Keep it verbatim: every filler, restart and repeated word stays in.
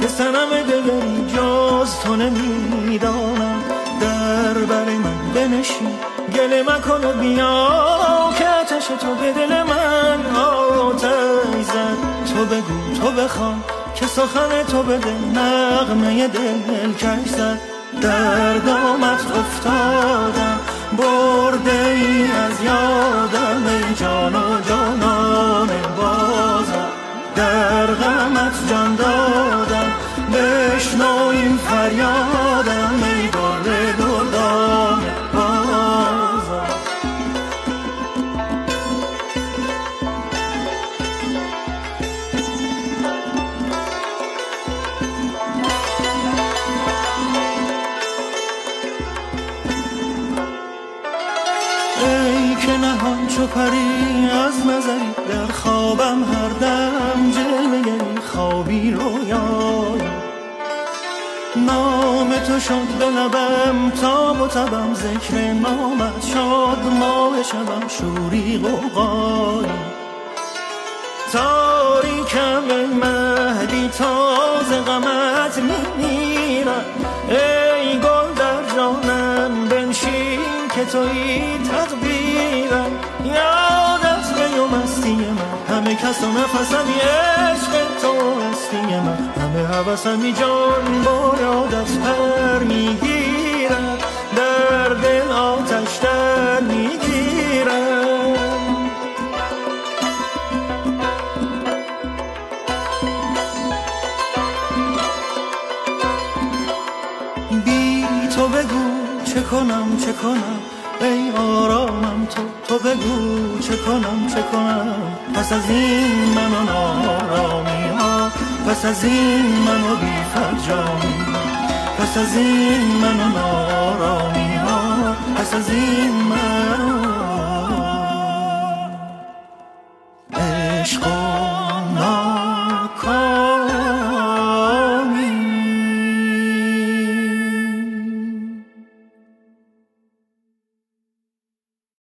که صنم دگری جز تو نمیدانم. در بر من بنشین گله مکن و بیا که آتش تو به دل من آتش زد. تو بگو تو بخوان که سخن تو به دل نغمه دل کش زد. در دامت افتادم برده ای از یادم ای جان و جانان بازم. در غمت جان دادم بشنو این فریادم ای گل دردان بازم. ای که نهان چو پری از نظری در خوابم هر دم جلوه‌گری خوابی رویایی. نام تو شد به لبم تاب و تبم ذکر نامت شد ماه شبم شوری غوغایی. تاریکم ای مهدی تازه غمت میمیرم. ای گل در جانم بنشین که تویی تدبیرم. یادت به و مستی من همه کس و نفسمی عشق تو هستی من. همه حوثمی جان با یادت پر میگیرد در دل آتش در میگیرد. بی تو بگو چه کنم چه کنم ای آرامم تو. تو بگو چه کنم چه کنم پس از این من و نارامی ها. پس از این من و بی فرجامی ها. پس از این من و نارامی ها. پس از این من و عشق